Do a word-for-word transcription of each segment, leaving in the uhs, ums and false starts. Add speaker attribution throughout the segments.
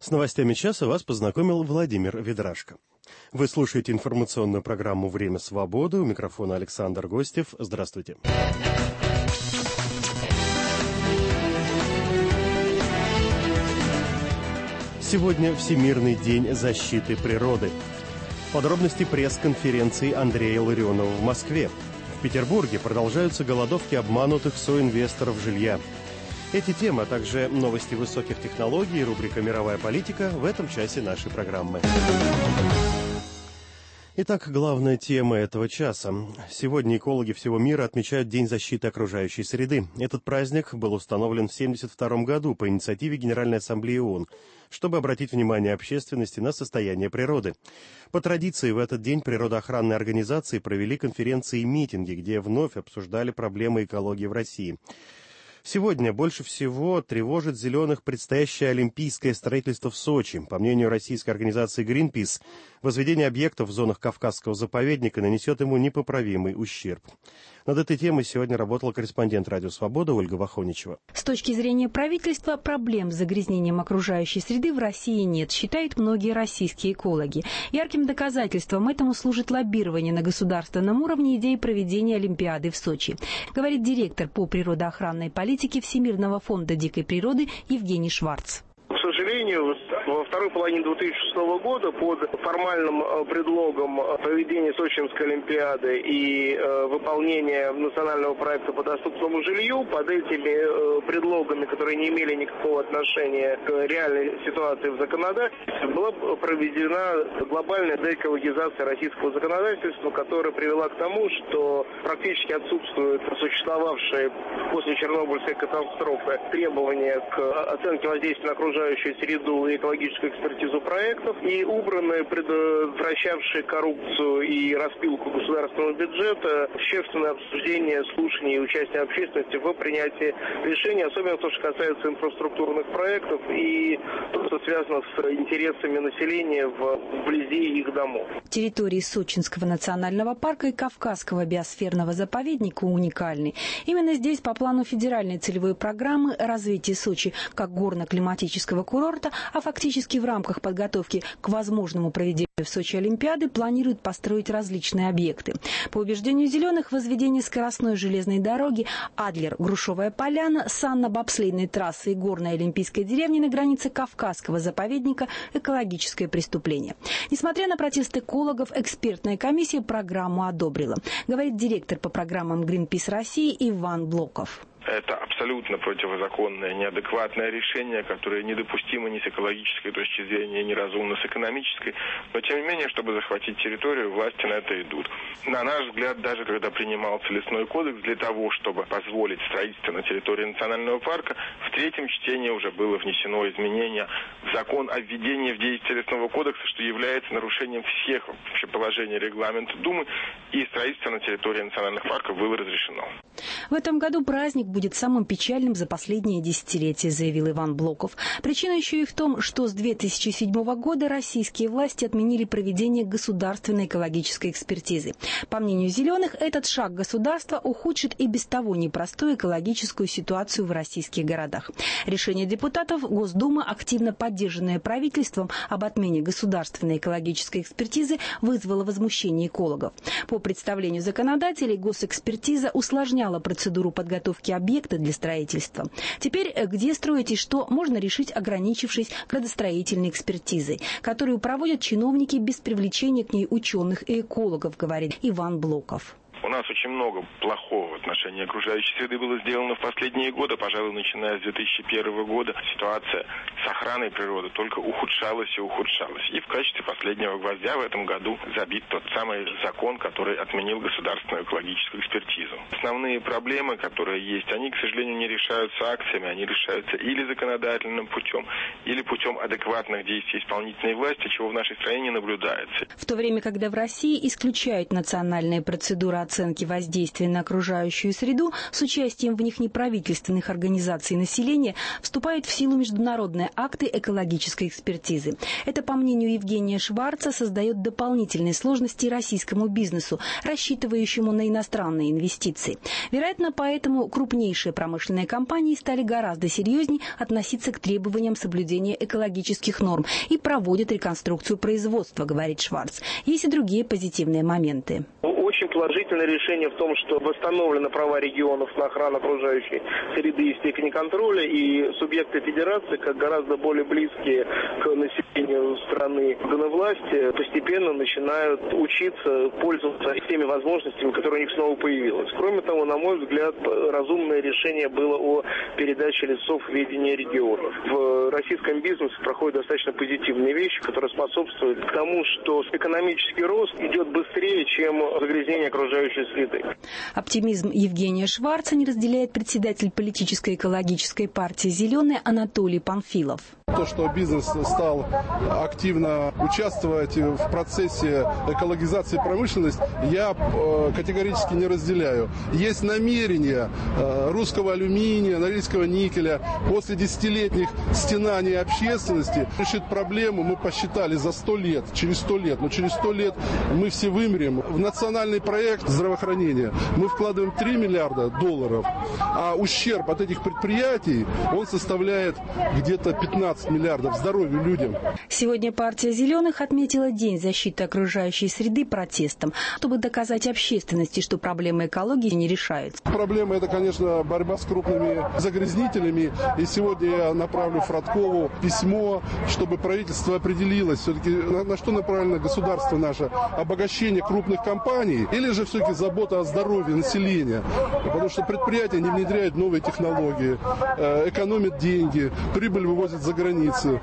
Speaker 1: С новостями часа вас познакомил Владимир Ведрашко. Вы слушаете информационную программу «Время свободы». У микрофона Александр Гостев. Здравствуйте. Сегодня Всемирный день защиты природы. Подробности пресс-конференции Андрея Ларионова в Москве. В Петербурге продолжаются голодовки обманутых соинвесторов жилья. Эти темы, а также новости высоких технологий и рубрика «Мировая политика» в этом часе нашей программы. Итак, главная тема этого часа. Сегодня экологи всего мира отмечают День защиты окружающей среды. Этот праздник был установлен в тысяча девятьсот семьдесят втором году по инициативе Генеральной Ассамблеи ООН, чтобы обратить внимание общественности на состояние природы. По традиции, в этот день природоохранные организации провели конференции и митинги, где вновь обсуждали проблемы экологии в России. Сегодня больше всего тревожит зеленых предстоящее олимпийское строительство в Сочи. По мнению российской организации Greenpeace, возведение объектов в зонах Кавказского заповедника нанесет ему непоправимый ущерб. Над этой темой сегодня работала корреспондент «Радио Свобода» Ольга Вахоничева.
Speaker 2: С точки зрения правительства, проблем с загрязнением окружающей среды в России нет, считают многие российские экологи. Ярким доказательством этому служит лоббирование на государственном уровне идеи проведения Олимпиады в Сочи, говорит директор по природоохранной политике Всемирного фонда дикой природы Евгений Шварц.
Speaker 3: К сожалению, во второй половине две тысячи шестого года под формальным предлогом проведения Сочинской Олимпиады и э, выполнения национального проекта по доступному жилью, под этими э, предлогами, которые не имели никакого отношения к реальной ситуации в законодательстве, была проведена глобальная деэкологизация российского законодательства, которая привела к тому, что практически отсутствуют существовавшие после Чернобыльской катастрофы требования к оценке воздействия на окружающую среду и экологическую экспертизу проектов, и убраны, предотвращавшие коррупцию и распилку государственного бюджета, общественное обсуждение, слушание и участие общественности в принятии решений, особенно то, что касается инфраструктурных проектов и то, что связано с интересами населения вблизи их домов.
Speaker 2: Территории Сочинского национального парка и Кавказского биосферного заповедника уникальны. Именно здесь по плану федеральной целевой программы развития Сочи как горно-климатического курорта, а фактически в рамках подготовки к возможному проведению в Сочи Олимпиады планируют построить различные объекты. По убеждению зеленых, возведение скоростной железной дороги Адлер-Грушевая поляна, санно-бобслейной трассы и горной олимпийской деревни на границе Кавказского заповедника – экологическое преступление. Несмотря на протест экологов, экспертная комиссия программу одобрила, говорит директор по программам Greenpeace России Иван Блоков.
Speaker 4: Это абсолютно противозаконное, неадекватное решение, которое недопустимо ни с экологической точки зрения, ни разумно с экономической. Но, тем не менее, чтобы захватить территорию, власти на это идут. На наш взгляд, даже когда принимался лесной кодекс, для того, чтобы позволить строительство на территории национального парка, в третьем чтении уже было внесено изменение в закон о введении в действие лесного кодекса, что является нарушением всех положений регламента Думы, и строительство на территории национальных парков было разрешено.
Speaker 2: В этом году праздник будет самым печальным за последние десятилетия, заявил Иван Блоков. Причина еще и в том, что с две тысячи седьмого года российские власти отменили проведение государственной экологической экспертизы. По мнению зеленых, этот шаг государства ухудшит и без того непростую экологическую ситуацию в российских городах. Решение депутатов Госдумы, активно поддержанное правительством, об отмене государственной экологической экспертизы вызвало возмущение экологов. По представлению законодателей, госэкспертиза усложняла процедуру подготовки объекта для строительства. Теперь где строить и что, можно решить, ограничившись градостроительной экспертизой, которую проводят чиновники без привлечения к ней ученых и экологов, говорит Иван Блоков.
Speaker 4: У нас очень много плохого в отношении окружающей среды было сделано в последние годы. Пожалуй, начиная с две тысячи первого года ситуация с охраной природы только ухудшалась и ухудшалась. И в качестве последнего гвоздя в этом году забит тот самый закон, который отменил государственную экологическую экспертизу. Основные проблемы, которые есть, они, к сожалению, не решаются акциями, они решаются или законодательным путем, или путем адекватных действий исполнительной власти, чего в нашей стране не наблюдается.
Speaker 2: В то время, когда в России исключают национальные процедуры оценки оценки воздействия на окружающую среду с участием в них неправительственных организаций и населения вступают в силу международные акты экологической экспертизы. Это, по мнению Евгения Шварца, создает дополнительные сложности российскому бизнесу, рассчитывающему на иностранные инвестиции. Вероятно, поэтому крупнейшие промышленные компании стали гораздо серьезнее относиться к требованиям соблюдения экологических норм и проводят реконструкцию производства, говорит Шварц. Есть и другие позитивные моменты.
Speaker 3: Очень положительное решение в том, что восстановлены права регионов на охрану окружающей среды и степени контроля, и субъекты федерации, как гораздо более близкие к населению страны власти, постепенно начинают учиться пользоваться теми возможностями, которые у них снова появились. Кроме того, на мой взгляд, разумное решение было о передаче лесов в ведение регионов. В российском бизнесе проходят достаточно позитивные вещи, которые способствуют к тому, что экономический рост идет быстрее, чем загрязнение окружающей среды.
Speaker 2: Оптимизм Евгения Шварца не разделяет председатель политической экологической партии «Зеленые» Анатолий Панфилов.
Speaker 5: То, что бизнес стал активно участвовать в процессе экологизации промышленности, я категорически не разделяю. Есть намерение русского алюминия, норильского никеля после десятилетних стенаний общественности решить проблему. Мы посчитали за сто лет, через сто лет, но через сто лет мы все вымрем. В национальный проект здравоохранения мы вкладываем три миллиарда долларов, а ущерб от этих предприятий, он составляет где-то пятнадцать миллиардов здоровью людям.
Speaker 2: Сегодня партия «Зеленых» отметила День защиты окружающей среды протестом, чтобы доказать общественности, что проблемы экологии не решаются.
Speaker 5: Проблема – это, конечно, борьба с крупными загрязнителями. И сегодня я направлю Фродкову письмо, чтобы правительство определилось, все-таки на, на что направлено государство наше. Обогащение крупных компаний или же все-таки забота о здоровье населения. Потому что предприятия не внедряют новые технологии, экономят деньги, прибыль вывозят за границу.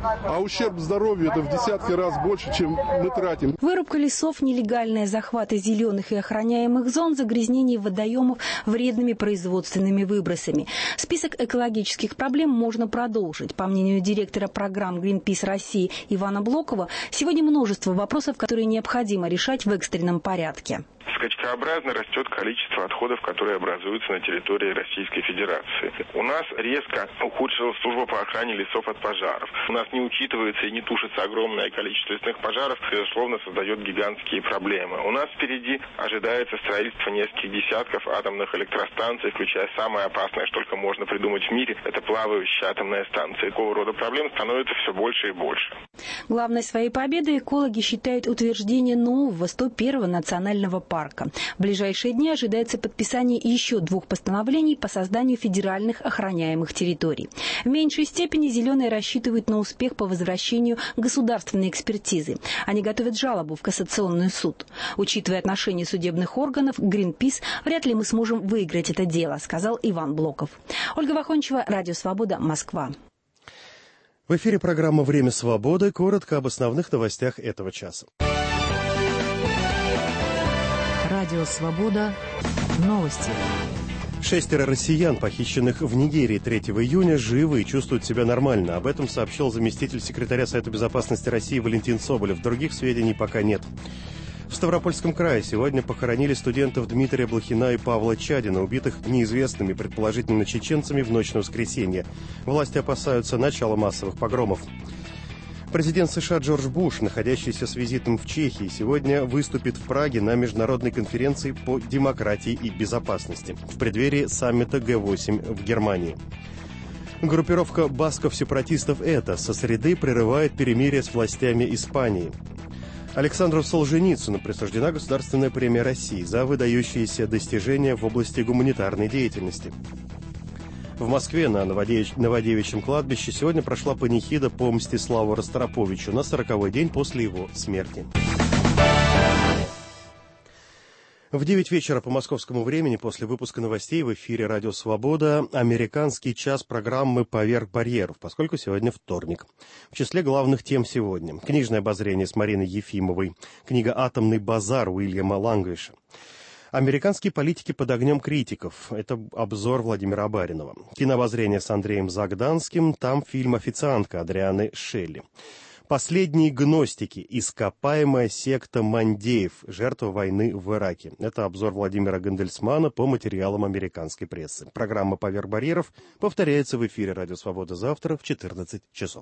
Speaker 5: А ущерб здоровью это в десятки раз больше, чем мы тратим.
Speaker 2: Вырубка лесов, нелегальные захваты зеленых и охраняемых зон, загрязнение водоемов вредными производственными выбросами. Список экологических проблем можно продолжить. По мнению директора программ Greenpeace России Ивана Блокова, сегодня множество вопросов, которые необходимо решать в экстренном порядке.
Speaker 4: Скачкообразно растет количество отходов, которые образуются на территории Российской Федерации. У нас резко ухудшилась служба по охране лесов от пожаров. У нас не учитывается и не тушится огромное количество лесных пожаров, безусловно, создает гигантские проблемы. У нас впереди ожидается строительство нескольких десятков атомных электростанций, включая самое опасное, что только можно придумать в мире, это плавающая атомная станция. Такого рода проблем становится все больше и больше.
Speaker 2: Главной своей победой экологи считают утверждение нового сто первого национального парка. В ближайшие дни ожидается подписание еще двух постановлений по созданию федеральных охраняемых территорий. В меньшей степени «Зеленые» рассчитывают на успех по возвращению государственной экспертизы. Они готовят жалобу в Кассационный суд. Учитывая отношение судебных органов к Greenpeace, вряд ли мы сможем выиграть это дело, сказал Иван Блоков. Ольга Вахончева, Радио Свобода, Москва.
Speaker 1: В эфире программа «Время свободы». Коротко об основных новостях этого часа.
Speaker 6: Радио «Свобода». Новости.
Speaker 1: Шестеро россиян, похищенных в Нигерии третьего июня, живы и чувствуют себя нормально. Об этом сообщил заместитель секретаря Совета безопасности России Валентин Соболев. Других сведений пока нет. В Ставропольском крае сегодня похоронили студентов Дмитрия Блохина и Павла Чадина, убитых неизвестными, предположительно чеченцами, в ночь на воскресенье. Власти опасаются начала массовых погромов. Президент США Джордж Буш, находящийся с визитом в Чехии, сегодня выступит в Праге на международной конференции по демократии и безопасности в преддверии саммита Гэ восемь в Германии. Группировка басков-сепаратистов «ЭТА» со среды прерывает перемирие с властями Испании. Александру Солженицыну присуждена Государственная премия России за выдающиеся достижения в области гуманитарной деятельности. В Москве на Новодевич... Новодевичьем кладбище сегодня прошла панихида по Мстиславу Ростроповичу на сороковой день после его смерти. В девять вечера по московскому времени после выпуска новостей в эфире «Радио Свобода» американский час программы «Поверх барьеров», поскольку сегодня вторник. В числе главных тем сегодня: книжное обозрение с Мариной Ефимовой, книга «Атомный базар» Уильяма Лангвиша. Американские политики под огнем критиков. Это обзор Владимира Баринова. Кинообозрение с Андреем Загданским. Там фильм «Официантка» Адрианы Шелли. Последние гностики. Ископаемая секта Мандеев. Жертва войны в Ираке. Это обзор Владимира Гандельсмана по материалам американской прессы. Программа «Поверх барьеров» повторяется в эфире «Радио Свобода» завтра в четырнадцать часов.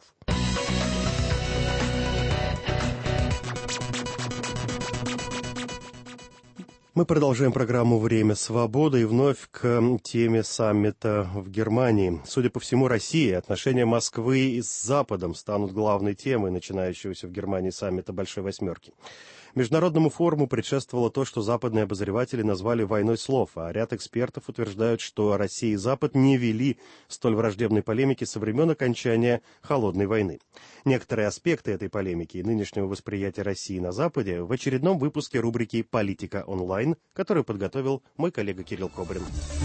Speaker 1: Мы продолжаем программу «Время свободы» и вновь к теме саммита в Германии. Судя по всему, Россия и отношения Москвы с Западом станут главной темой начинающегося в Германии саммита Большой Восьмерки. Международному форуму предшествовало то, что западные обозреватели назвали войной слов, а ряд экспертов утверждают, что Россия и Запад не вели столь враждебной полемики со времен окончания Холодной войны. Некоторые аспекты этой полемики и нынешнего восприятия России на Западе в очередном выпуске рубрики «Политика онлайн», которую подготовил мой коллега Кирилл Кобрин.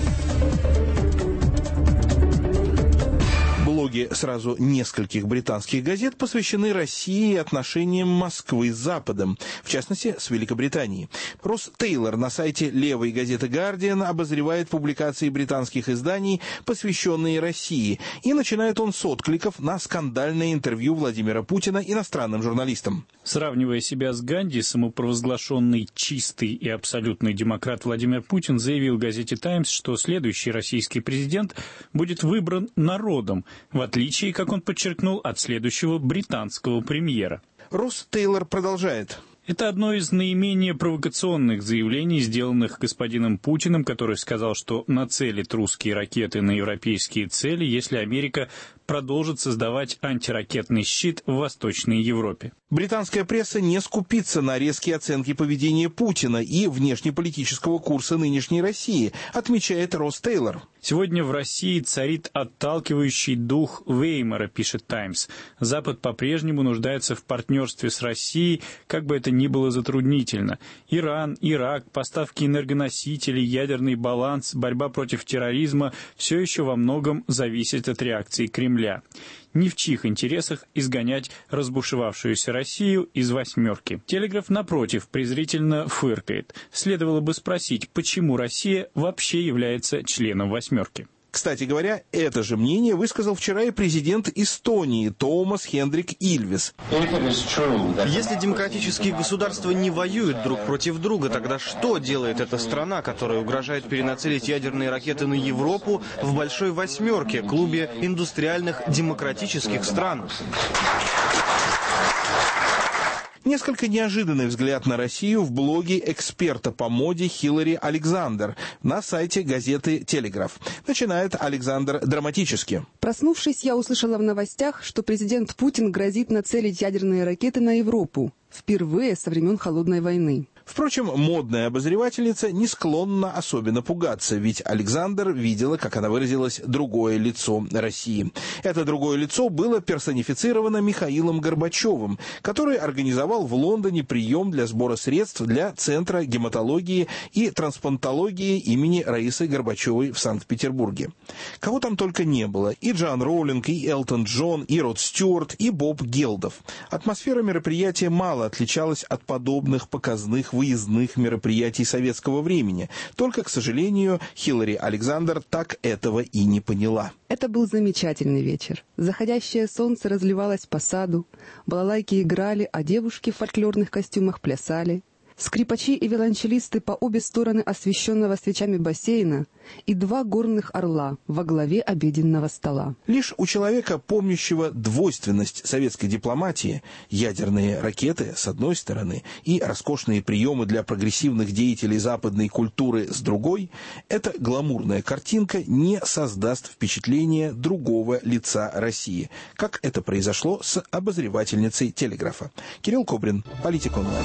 Speaker 7: Блоги сразу нескольких британских газет посвящены России и отношениям Москвы с Западом, в частности, с Великобританией. Росс Тейлор на сайте левой газеты «Гардиан» обозревает публикации британских изданий, посвященные России, и начинает он с откликов на скандальное интервью Владимира Путина иностранным журналистам.
Speaker 8: Сравнивая себя с Ганди, самопровозглашенный чистый и абсолютный демократ Владимир Путин заявил газете «Таймс», что следующий российский президент будет выбран народом, в отличие, как он подчеркнул, от следующего британского премьера.
Speaker 7: Росс Тейлор продолжает.
Speaker 8: Это одно из наименее провокационных заявлений, сделанных господином Путиным, который сказал, что нацелит русские ракеты на европейские цели, если Америка продолжит создавать антиракетный щит в Восточной Европе.
Speaker 7: Британская пресса не скупится на резкие оценки поведения Путина и внешнеполитического курса нынешней России, отмечает Росс Тейлор.
Speaker 8: Сегодня в России царит отталкивающий дух Веймара, пишет «Таймс». Запад по-прежнему нуждается в партнерстве с Россией, как бы это ни было затруднительно. Иран, Ирак, поставки энергоносителей, ядерный баланс, борьба против терроризма – все еще во многом зависит от реакции Кремля. Ни в чьих интересах изгонять разбушевавшуюся Россию из «восьмерки». Телеграф, напротив, презрительно фыркает. Следовало бы спросить, почему Россия вообще является членом «восьмерки».
Speaker 7: Кстати говоря, это же мнение высказал вчера и президент Эстонии Томас Хендрик Ильвес.
Speaker 9: Если демократические государства не воюют друг против друга, тогда что делает эта страна, которая угрожает перенацелить ядерные ракеты на Европу в Большой Восьмерке, клубе индустриальных демократических стран?
Speaker 7: Несколько неожиданный взгляд на Россию в блоге эксперта по моде Хиллари Александр на сайте газеты «Телеграф». Начинает Александр драматически.
Speaker 10: Проснувшись, я услышала в новостях, что президент Путин грозит нацелить ядерные ракеты на Европу. Впервые со времен Холодной войны.
Speaker 7: Впрочем, модная обозревательница не склонна особенно пугаться, ведь Александр видела, как она выразилась, другое лицо России. Это другое лицо было персонифицировано Михаилом Горбачевым, который организовал в Лондоне прием для сбора средств для Центра гематологии и трансплантологии имени Раисы Горбачевой в Санкт-Петербурге. Кого там только не было: и Джоан Роулинг, и Элтон Джон, и Род Стюарт, и Боб Гелдов. Атмосфера мероприятия мало отличалась от подобных показных выездных мероприятий советского времени. Только, к сожалению, Хиллари Александр так этого и не поняла.
Speaker 10: Это был замечательный вечер. Заходящее солнце разливалось по саду, балалайки играли, а девушки в фольклорных костюмах плясали. Скрипачи и виолончелисты по обе стороны освещенного свечами бассейна и два горных орла во главе обеденного стола.
Speaker 7: Лишь у человека, помнящего двойственность советской дипломатии, ядерные ракеты с одной стороны и роскошные приемы для прогрессивных деятелей западной культуры с другой, эта гламурная картинка не создаст впечатления другого лица России, как это произошло с обозревательницей «Телеграфа». Кирилл Кобрин, «Политика онлайн».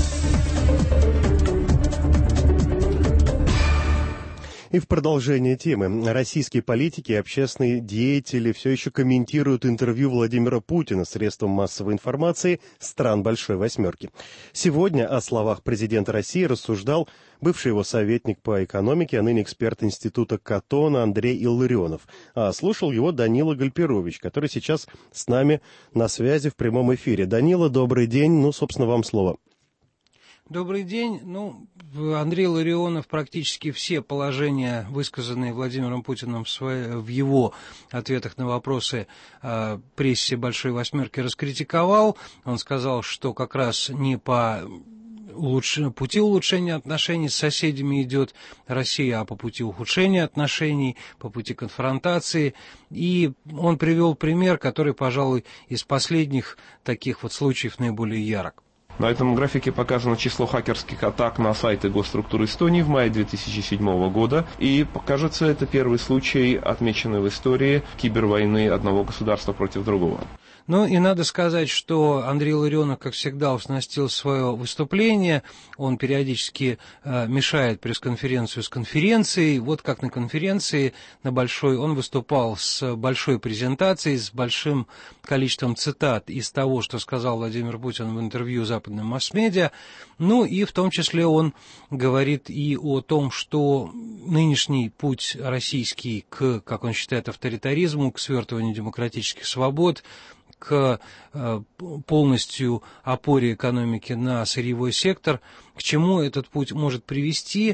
Speaker 1: И в продолжение темы. Российские политики и общественные деятели все еще комментируют интервью Владимира Путина средством массовой информации стран Большой Восьмерки. Сегодня о словах президента России рассуждал бывший его советник по экономике, а ныне эксперт Института Катона Андрей Илларионов. А слушал его Данила Гальперович, который сейчас с нами на связи в прямом эфире. Данила, добрый день. Ну, собственно, вам слово.
Speaker 11: Добрый день. Ну, Андрей Ларионов практически все положения, высказанные Владимиром Путиным в, своей, в его ответах на вопросы э, прессе «Большой восьмерки» раскритиковал. Он сказал, что как раз не по улучш... пути улучшения отношений с соседями идет Россия, а по пути ухудшения отношений, по пути конфронтации. И он привел пример, который, пожалуй, из последних таких вот случаев наиболее ярок.
Speaker 12: На этом графике показано число хакерских атак на сайты госструктур Эстонии в мае две тысячи седьмого года. И, кажется, это первый случай, отмеченный в истории кибервойны одного государства против другого.
Speaker 11: Ну и надо сказать, что Андрей Ларионов, как всегда, уснастил свое выступление. Он периодически э, мешает пресс-конференцию с конференцией. Вот как на конференции, на большой, он выступал с большой презентацией, с большим количеством цитат из того, что сказал Владимир Путин в интервью западным масс-медиа. Ну и в том числе он говорит и о том, что нынешний путь российский к, как он считает, авторитаризму, к свертыванию демократических свобод, к э, полностью опоре экономики на сырьевой сектор, к чему этот путь может привести.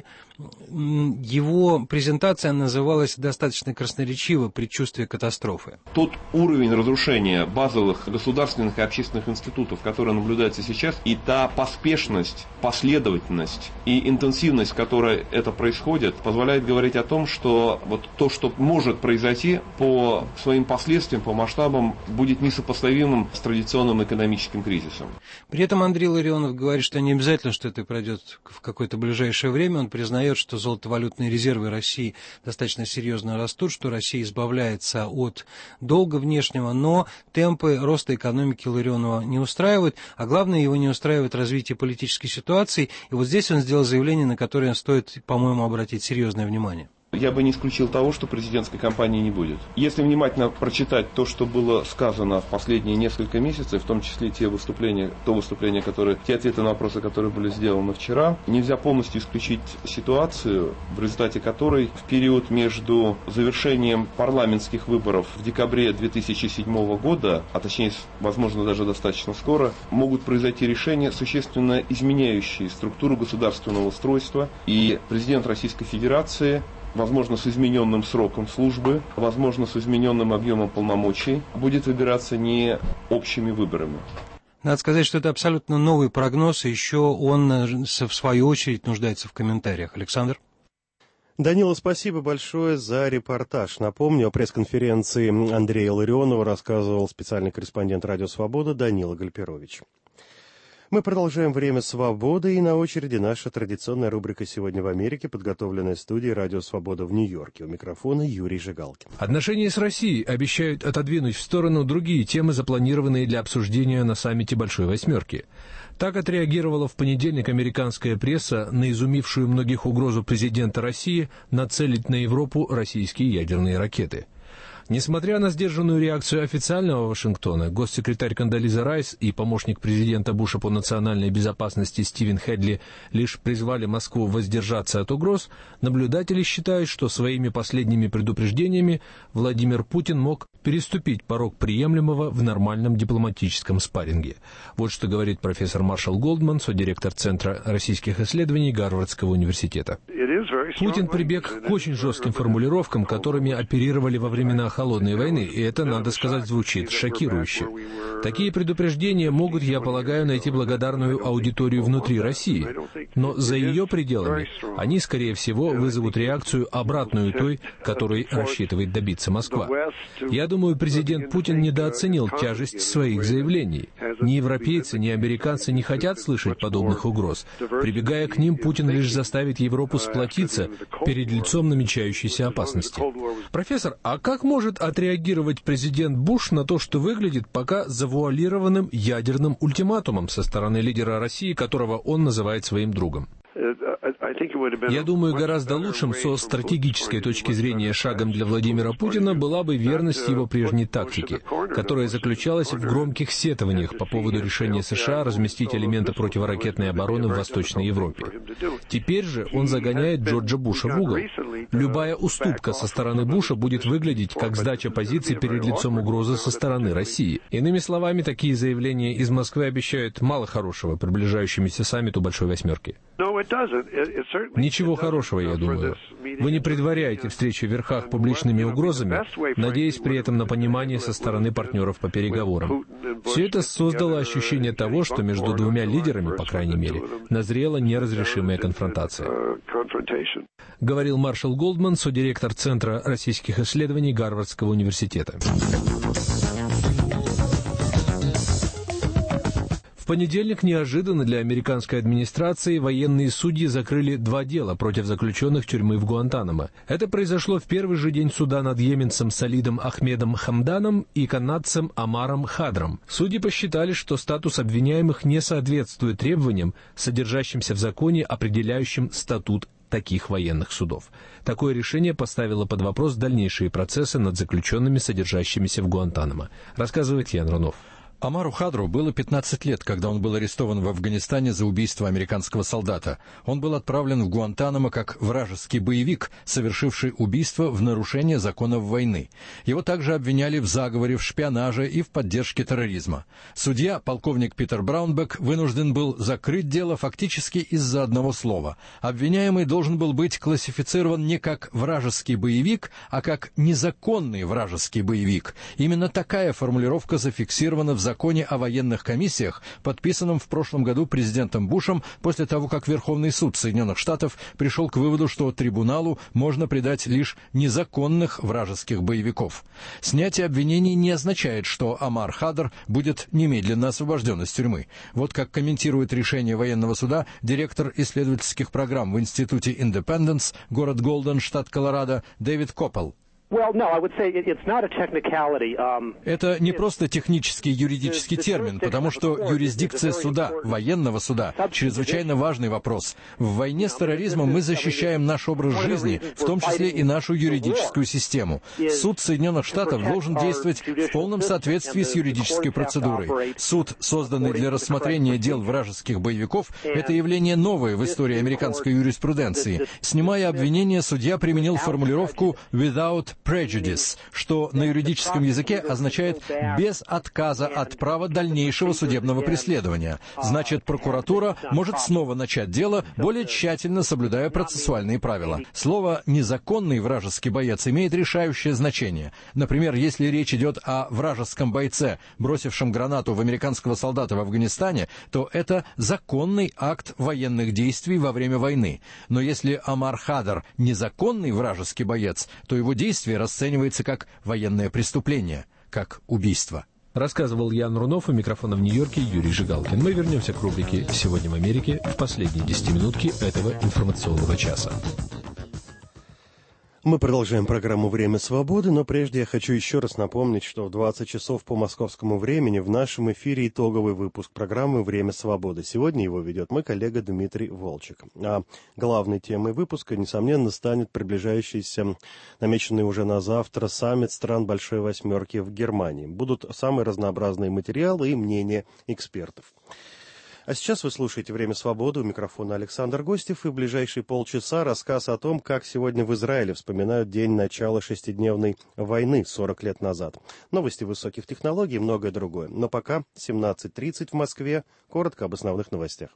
Speaker 11: Его презентация называлась достаточно красноречиво «Предчувствие катастрофы».
Speaker 12: Тот уровень разрушения базовых государственных и общественных институтов, который наблюдается сейчас, и та поспешность, последовательность и интенсивность, с которой это происходит, позволяет говорить о том, что вот то, что может произойти, по своим последствиям, по масштабам, будет несопоставимым с традиционным экономическим кризисом.
Speaker 11: При этом Андрей Ларионов говорит, что не обязательно, что это пройдет в какое-то ближайшее время. Он признает, что золотовалютные резервы России достаточно серьезно растут, что Россия избавляется от долга внешнего, но темпы роста экономики Ларионова не устраивают, а главное, его не устраивает развитие политической ситуации. И вот здесь он сделал заявление, на которое стоит, по-моему, обратить серьезное внимание.
Speaker 12: Я бы не исключил того, что президентской кампании не будет. Если внимательно прочитать то, что было сказано в последние несколько месяцев, в том числе те выступления, то выступление, которое, те ответы на вопросы, которые были сделаны вчера, нельзя полностью исключить ситуацию, в результате которой в период между завершением парламентских выборов в декабре две тысячи седьмого года, а точнее, возможно, даже достаточно скоро, могут произойти решения, существенно изменяющие структуру государственного устройства, и президент Российской Федерации, возможно, с измененным сроком службы, возможно, с измененным объемом полномочий, будет выбираться не общими выборами.
Speaker 11: Надо сказать, что это абсолютно новый прогноз, и еще он, в свою очередь, нуждается в комментариях. Александр?
Speaker 1: Данила, спасибо большое за репортаж. Напомню, о пресс-конференции Андрея Ларионова рассказывал специальный корреспондент «Радио Свобода» Данила Гальперович. Мы продолжаем «Время свободы», и на очереди наша традиционная рубрика «Сегодня в Америке», подготовленная студией «Радио Свобода» в Нью-Йорке. У микрофона Юрий Жигалкин.
Speaker 13: Отношения с Россией обещают отодвинуть в сторону другие темы, запланированные для обсуждения на саммите «Большой восьмерки». Так отреагировала в понедельник американская пресса на изумившую многих угрозу президента России нацелить на Европу российские ядерные ракеты. Несмотря на сдержанную реакцию официального Вашингтона, госсекретарь Кондолиза Райс и помощник президента Буша по национальной безопасности Стивен Хедли лишь призвали Москву воздержаться от угроз, наблюдатели считают, что своими последними предупреждениями Владимир Путин мог переступить порог приемлемого в нормальном дипломатическом спарринге. Вот что говорит профессор Маршал Голдман, содиректор Центра российских исследований Гарвардского университета. Путин прибег к очень жестким формулировкам, которыми оперировали во времена Холодной войны, и это, надо сказать, звучит шокирующе. Такие предупреждения могут, я полагаю, найти благодарную аудиторию внутри России, но за ее пределами они, скорее всего, вызовут реакцию, обратную той, которой рассчитывает добиться Москва. Я думаю, президент Путин недооценил тяжесть своих заявлений. Ни европейцы, ни американцы не хотят слышать подобных угроз. Прибегая к ним, Путин лишь заставит Европу сплотиться перед лицом намечающейся опасности. Профессор, а как может отреагировать президент Буш на то, что выглядит пока завуалированным ядерным ультиматумом со стороны лидера России, которого он называет своим другом? Я думаю, гораздо лучшим со стратегической точки зрения шагом для Владимира Путина была бы верность его прежней тактике, которая заключалась в громких сетованиях по поводу решения США разместить элементы противоракетной обороны в Восточной Европе. Теперь же он загоняет Джорджа Буша в угол. Любая уступка со стороны Буша будет выглядеть как сдача позиций перед лицом угрозы со стороны России. Иными словами, такие заявления из Москвы обещают мало хорошего приближающемуся саммиту Большой Восьмерки. Ничего хорошего, я думаю. Вы не предваряете встречи в верхах публичными угрозами, надеясь при этом на понимание со стороны партнеров по переговорам. Все это создало ощущение того, что между двумя лидерами, по крайней мере, назрела неразрешимая конфронтация. Говорил Маршал Голдман, содиректор Центра российских исследований Гарвардского университета. В понедельник неожиданно для американской администрации военные судьи закрыли два дела против заключенных тюрьмы в Гуантанамо. Это произошло в первый же день суда над йеменцем Салидом Ахмедом Хамданом и канадцем Омаром Хадром. Судьи посчитали, что статус обвиняемых не соответствует требованиям, содержащимся в законе, определяющем статут таких военных судов. Такое решение поставило под вопрос дальнейшие процессы над заключенными, содержащимися в Гуантанамо. Рассказывает Ян Рунов.
Speaker 14: Омару Хадру было пятнадцать лет, когда он был арестован в Афганистане за убийство американского солдата. Он был отправлен в Гуантанамо как вражеский боевик, совершивший убийство в нарушение законов войны. Его также обвиняли в заговоре, в шпионаже и в поддержке терроризма. Судья, полковник Питер Браунбек, вынужден был закрыть дело фактически из-за одного слова. Обвиняемый должен был быть классифицирован не как вражеский боевик, а как незаконный вражеский боевик. Именно такая формулировка зафиксирована в законе о военных комиссиях, подписанном в прошлом году президентом Бушем после того, как Верховный суд Соединенных Штатов пришел к выводу, что трибуналу можно предать лишь незаконных вражеских боевиков. Снятие обвинений не означает, что Омар Хадр будет немедленно освобожден из тюрьмы. Вот как комментирует решение военного суда директор исследовательских программ в Институте Индепенденс, город Голден, штат Колорадо, Дэвид Коппел. Это не просто технический юридический термин, потому что юрисдикция суда, военного суда, чрезвычайно важный вопрос. В войне с терроризмом мы защищаем наш образ жизни, в том числе и нашу юридическую систему. Суд Соединенных Штатов должен действовать в полном соответствии с юридической процедурой. Суд, созданный для рассмотрения дел вражеских боевиков, это явление новое в истории американской юриспруденции. Снимая обвинение, судья применил формулировку «without prejudice», что на юридическом языке означает «без отказа от права дальнейшего судебного преследования». Значит, прокуратура может снова начать дело, более тщательно соблюдая процессуальные правила. Слово «незаконный вражеский боец» имеет решающее значение. Например, если речь идет о вражеском бойце, бросившем гранату в американского солдата в Афганистане, то это законный акт военных действий во время войны. Но если Омар Хадр незаконный вражеский боец, то его действие расценивается как военное преступление, как убийство.
Speaker 13: Рассказывал Ян Рунов, у микрофона в Нью-Йорке Юрий Жигалкин. Мы вернемся к рубрике «Сегодня в Америке» в последние десятиминутки этого информационного часа.
Speaker 1: Мы продолжаем программу «Время свободы», но прежде я хочу еще раз напомнить, что в двадцать часов по московскому времени в нашем эфире итоговый выпуск программы «Время свободы». Сегодня его ведет мой коллега Дмитрий Волчек. А главной темой выпуска, несомненно, станет приближающийся, намеченный уже на завтра, саммит стран Большой Восьмерки в Германии. Будут самые разнообразные материалы и мнения экспертов. А сейчас вы слушаете «Время свободы», у микрофона Александр Гостев, и в ближайшие полчаса рассказ о том, как сегодня в Израиле вспоминают день начала шестидневной войны сорок лет назад. Новости высоких технологий и многое другое. Но пока семнадцать тридцать в Москве. Коротко об основных новостях.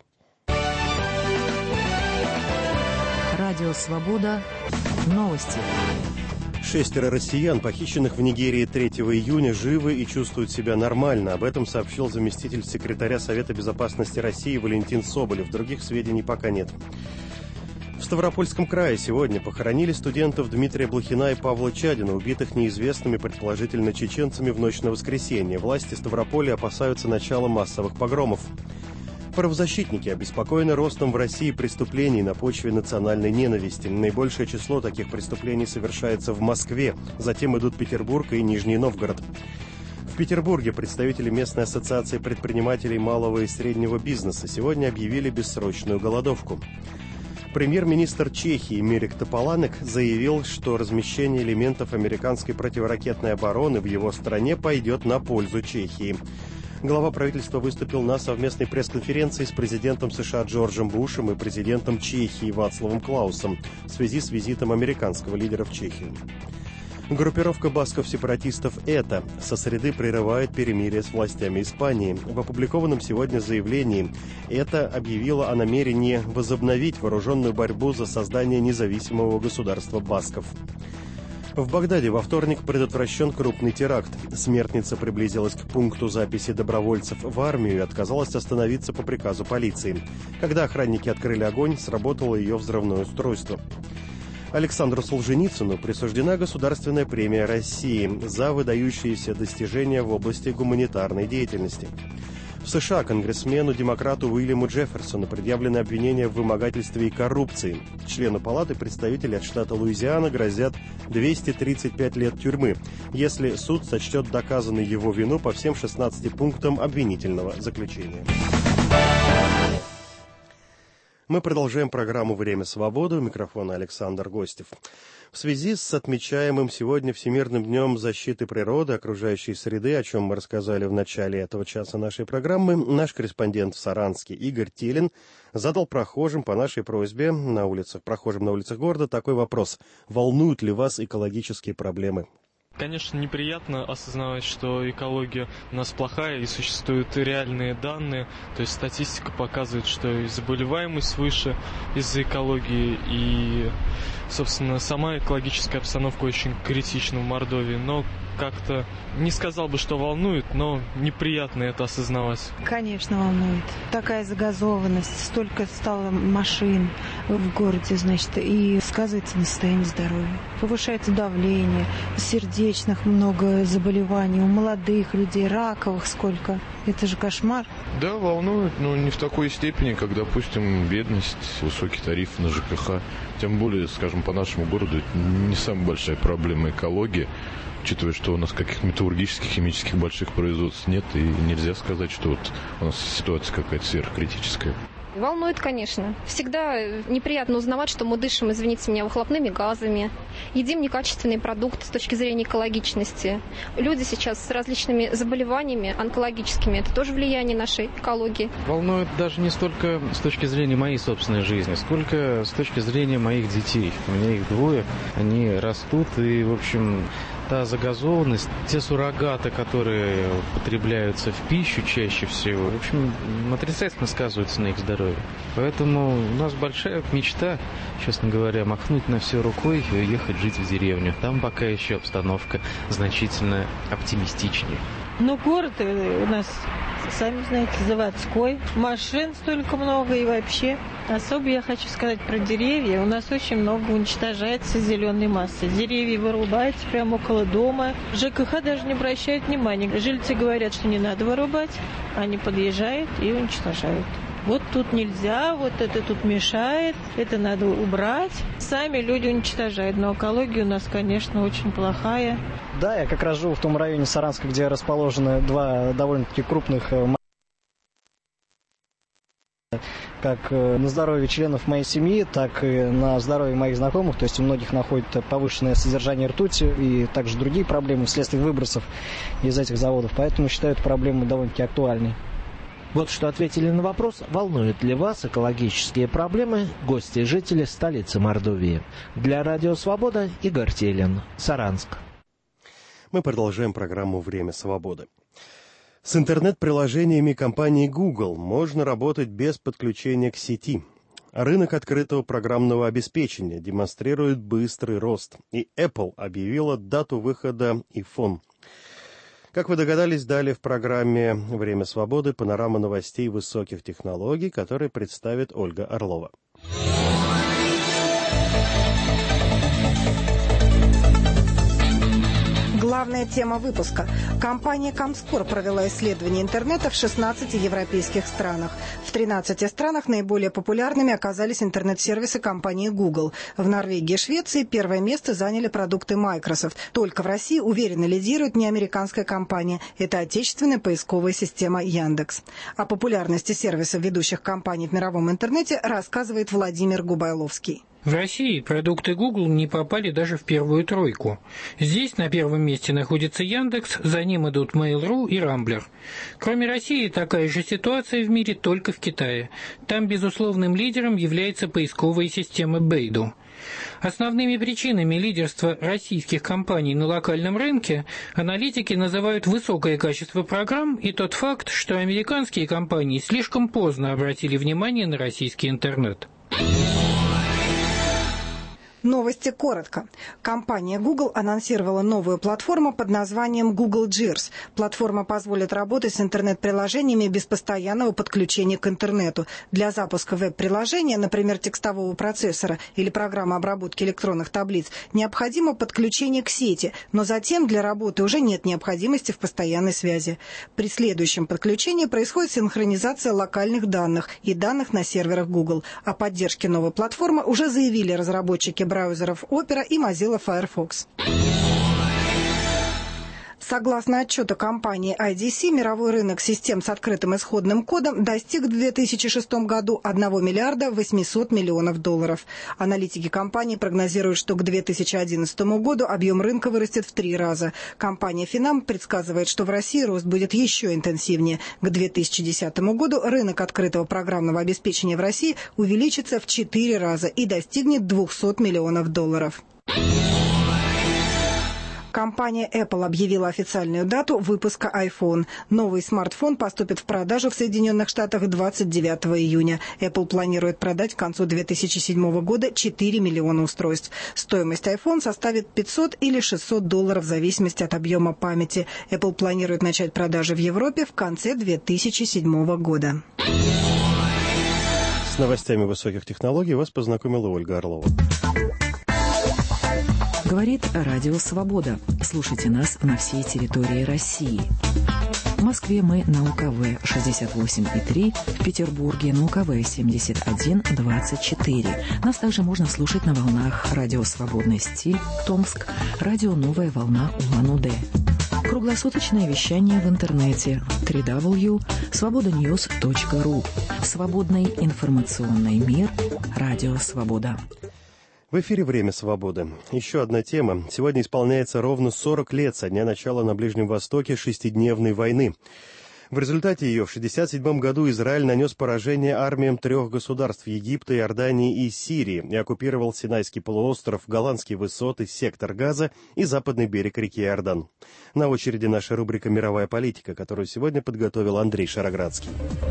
Speaker 6: Радио «Свобода». Новости.
Speaker 1: Шестеро россиян, похищенных в Нигерии третьего июня, живы и чувствуют себя нормально. Об этом сообщил заместитель секретаря Совета безопасности России Валентин Соболев. Других сведений пока нет. В Ставропольском крае сегодня похоронили студентов Дмитрия Блохина и Павла Чадина, убитых неизвестными, предположительно чеченцами, в ночь на воскресенье. Власти Ставрополя опасаются начала массовых погромов. Правозащитники обеспокоены ростом в России преступлений на почве национальной ненависти. Наибольшее число таких преступлений совершается в Москве, затем идут Петербург и Нижний Новгород. В Петербурге представители местной ассоциации предпринимателей малого и среднего бизнеса сегодня объявили бессрочную голодовку. Премьер-министр Чехии Мирек Топаланек заявил, что размещение элементов американской противоракетной обороны в его стране пойдет на пользу Чехии. Глава правительства выступил на совместной пресс-конференции с президентом США Джорджем Бушем и президентом Чехии Вацлавом Клаусом в связи с визитом американского лидера в Чехию. Группировка басков-сепаратистов «ЭТА» со среды прерывает перемирие с властями Испании. В опубликованном сегодня заявлении «ЭТА» объявила о намерении возобновить вооруженную борьбу за создание независимого государства басков. В Багдаде во вторник предотвращен крупный теракт. Смертница приблизилась к пункту записи добровольцев в армию и отказалась остановиться по приказу полиции. Когда охранники открыли огонь, сработало ее взрывное устройство. Александру Солженицыну присуждена Государственная премия России за выдающиеся достижения в области гуманитарной деятельности. В США конгрессмену-демократу Уильяму Джефферсону предъявлены обвинения в вымогательстве и коррупции. Члену Палаты представителей от штата Луизиана грозят двести тридцать пять лет тюрьмы, если суд сочтет доказанной его вину по всем шестнадцати пунктам обвинительного заключения. Мы продолжаем программу «Время свободы». У микрофона Александр Гостев. В связи с отмечаемым сегодня Всемирным днем защиты природы, окружающей среды, о чем мы рассказали в начале этого часа нашей программы, наш корреспондент в Саранске Игорь Телин задал прохожим по нашей просьбе на улицах, прохожим на улицах города такой вопрос: волнуют ли вас экологические проблемы?
Speaker 15: Конечно, неприятно осознавать, что экология у нас плохая и существуют реальные данные. То есть статистика показывает, что и заболеваемость выше из-за экологии, и, собственно, сама экологическая обстановка очень критична в Мордовии. Но как-то не сказал бы, что волнует, но неприятно это осознавать.
Speaker 16: Конечно, волнует. Такая загазованность, столько стало машин в городе, значит, и сказывается на состоянии здоровья. Повышается давление, сердечных много заболеваний, у молодых людей, раковых сколько. Это же кошмар.
Speaker 17: Да, волнует, но не в такой степени, как, допустим, бедность, высокий тариф на ЖКХ. Тем более, скажем, по нашему городу не самая большая проблема экологии. Учитывая, что у нас каких-то металлургических, химических больших производств нет, и нельзя сказать, что вот у нас ситуация какая-то сверхкритическая.
Speaker 18: Волнует, конечно. Всегда неприятно узнавать, что мы дышим, извините меня, выхлопными газами, едим некачественный продукт с точки зрения экологичности. Люди сейчас с различными заболеваниями онкологическими, это тоже влияние нашей экологии.
Speaker 19: Волнует даже не столько с точки зрения моей собственной жизни, сколько с точки зрения моих детей. У меня их двое, они растут, и, в общем, та загазованность, те суррогаты, которые потребляются в пищу чаще всего, в общем, отрицательно сказываются на их здоровье. Поэтому у нас большая мечта, честно говоря, махнуть на все рукой и уехать жить в деревню. Там пока еще обстановка значительно оптимистичнее.
Speaker 16: Ну, город у нас, сами знаете, заводской. Машин столько много и вообще. Особо я хочу сказать про деревья. У нас очень много уничтожается зеленой массы. Деревья вырубаются прямо около дома. ЖКХ даже не обращает внимания. Жильцы говорят, что не надо вырубать. Они подъезжают и уничтожают. Вот тут нельзя, вот это тут мешает, это надо убрать. Сами люди уничтожают, но экология у нас, конечно, очень плохая.
Speaker 20: Да, я как раз живу в том районе Саранска, где расположены два довольно-таки крупных как на здоровье членов моей семьи, так и на здоровье моих знакомых. То есть у многих находится повышенное содержание ртути и также другие проблемы вследствие выбросов из этих заводов. Поэтому считаю эту проблему довольно-таки актуальной.
Speaker 21: Вот что ответили на вопрос, волнуют ли вас экологические проблемы гости и жители столицы Мордовии. Для Радио Свобода Игорь Телин, Саранск.
Speaker 1: Мы продолжаем программу «Время свободы». С интернет-приложениями компании Google можно работать без подключения к сети. Рынок открытого программного обеспечения демонстрирует быстрый рост, и Apple объявила дату выхода iPhone. Как вы догадались, далее в программе «Время свободы» панорама новостей высоких технологий, которые представит Ольга Орлова.
Speaker 2: Глава
Speaker 3: Главная тема выпуска. Компания Comscore провела исследование интернета в шестнадцати европейских странах. В тринадцати странах наиболее популярными оказались интернет-сервисы компании Google. В Норвегии и Швеции первое место заняли продукты Microsoft. Только в России уверенно лидирует не американская компания. Это отечественная поисковая система Яндекс. О популярности сервисов ведущих компаний в мировом интернете рассказывает Владимир Губайловский.
Speaker 22: В России продукты Google не попали даже в первую тройку. Здесь на первом месте находится Яндекс, за ним идут Mail.ru и Рамблер. Кроме России, такая же ситуация в мире только в Китае. Там безусловным лидером является поисковая система Бэйду. Основными причинами лидерства российских компаний на локальном рынке аналитики называют высокое качество программ и тот факт, что американские компании слишком поздно обратили внимание на российский интернет.
Speaker 3: Новости коротко. Компания Google анонсировала новую платформу под названием Google Gears. Платформа позволит работать с интернет-приложениями без постоянного подключения к интернету. Для запуска веб-приложения, например, текстового процессора или программы обработки электронных таблиц, необходимо подключение к сети, но затем для работы уже нет необходимости в постоянной связи. При следующем подключении происходит синхронизация локальных данных и данных на серверах Google. О поддержке новой платформы уже заявили разработчики браузеров Opera и Mozilla Firefox. Согласно отчету компании ай ди си, мировой рынок систем с открытым исходным кодом достиг в две тысячи шестом году одного миллиарда восьмисот миллионов долларов. Аналитики компании прогнозируют, что к две тысячи одиннадцатому году объем рынка вырастет в три раза. Компания Финам предсказывает, что в России рост будет еще интенсивнее. К две тысячи десятому году рынок открытого программного обеспечения в России увеличится в четыре раза и достигнет двухсот миллионов долларов. Компания Apple объявила официальную дату выпуска iPhone. Новый смартфон поступит в продажу в Соединенных Штатах двадцать девятого июня. Apple планирует продать к концу две тысячи седьмого года четыре миллиона устройств. Стоимость iPhone составит пятьсот или шестьсот долларов в зависимости от объема памяти. Apple планирует начать продажи в Европе в конце две тысячи седьмого года.
Speaker 1: С новостями высоких технологий вас познакомила Ольга Орлова.
Speaker 6: Говорит Радио Свобода. Слушайте нас на всей территории России. В Москве мы на У Ка Вэ шестьдесят восемь и три, в Петербурге на У Ка Вэ семьдесят один двадцать четыре. Нас также можно слушать на волнах Радио Свободный стиль, Томск, Радио Новая волна Улан-Удэ. Круглосуточное вещание в интернете дабл ю дабл ю дабл ю точка свобода ньюс точка ру. Свободный информационный мир. Радио Свобода.
Speaker 1: В эфире «Время свободы». Еще одна тема. Сегодня исполняется ровно сорок лет со дня начала на Ближнем Востоке шестидневной войны. В результате ее в шестьдесят седьмом году Израиль нанес поражение армиям трех государств – Египта, Иордании и Сирии и оккупировал Синайский полуостров, Голландские высоты, сектор Газа и западный берег реки Иордан. На очереди наша рубрика «Мировая политика», которую сегодня подготовил Андрей Шароградский.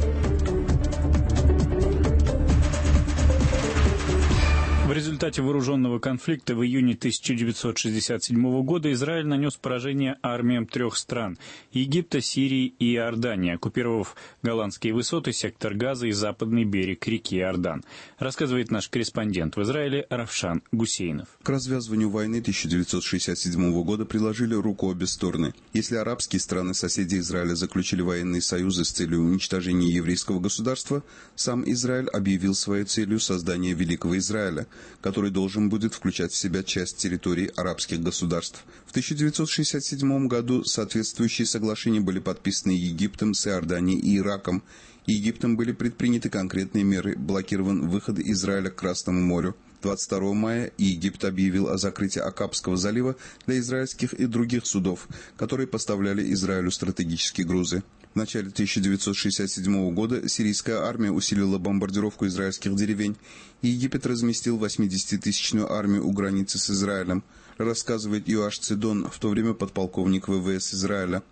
Speaker 8: В результате вооруженного конфликта в июне тысяча девятьсот шестьдесят седьмого года Израиль нанес поражение армиям трех стран – Египта, Сирии и Иордании, оккупировав Голландские высоты, сектор Газа и западный берег реки Иордан. Рассказывает наш корреспондент в Израиле Равшан Гусейнов.
Speaker 23: К развязыванию войны тысяча девятьсот шестьдесят седьмого года приложили руку обе стороны. Если арабские страны-соседи Израиля заключили военные союзы с целью уничтожения еврейского государства, сам Израиль объявил своей целью создание Великого Израиля, который должен будет включать в себя часть территорий арабских государств. В тысяча девятьсот шестьдесят седьмом году соответствующие соглашения были подписаны Египтом, с Иорданией и Ираком. Египтом были предприняты конкретные меры, блокирован выход Израиля к Красному морю. двадцать второго мая Египет объявил о закрытии Акабского залива для израильских и других судов, которые поставляли Израилю стратегические грузы. В начале тысяча девятьсот шестьдесят седьмого года сирийская армия усилила бомбардировку израильских деревень, и Египет разместил восьмидесятитысячную армию у границы с Израилем, рассказывает Йоаш Цидон, в то время подполковник вэ вэ эс Израиля.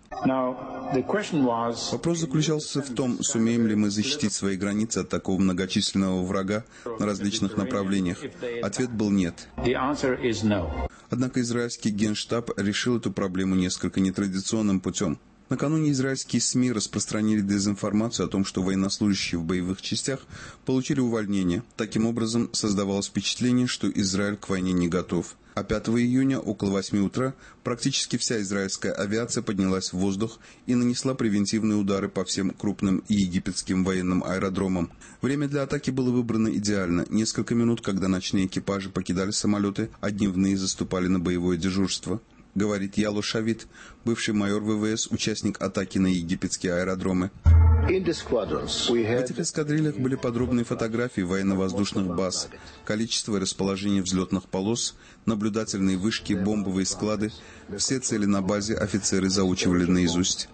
Speaker 23: Вопрос заключался в том, сумеем ли мы защитить свои границы от такого многочисленного врага на различных направлениях. Ответ был нет. Однако израильский генштаб решил эту проблему несколько нетрадиционным путем. Накануне израильские СМИ распространили дезинформацию о том, что военнослужащие в боевых частях получили увольнение. Таким образом, создавалось впечатление, что Израиль к войне не готов. А пятого июня около восьми утра практически вся израильская авиация поднялась в воздух и нанесла превентивные удары по всем крупным египетским военным аэродромам. Время для атаки было выбрано идеально. Несколько минут, когда ночные экипажи покидали самолеты, а дневные заступали на боевое дежурство. Говорит Яло Шавит, бывший майор ВВС, участник атаки на египетские аэродромы. В этих эскадрильях были подробные фотографии военно-воздушных баз, количество и расположение взлетных полос, наблюдательные вышки, бомбовые склады. Все цели на базе офицеры заучивали наизусть.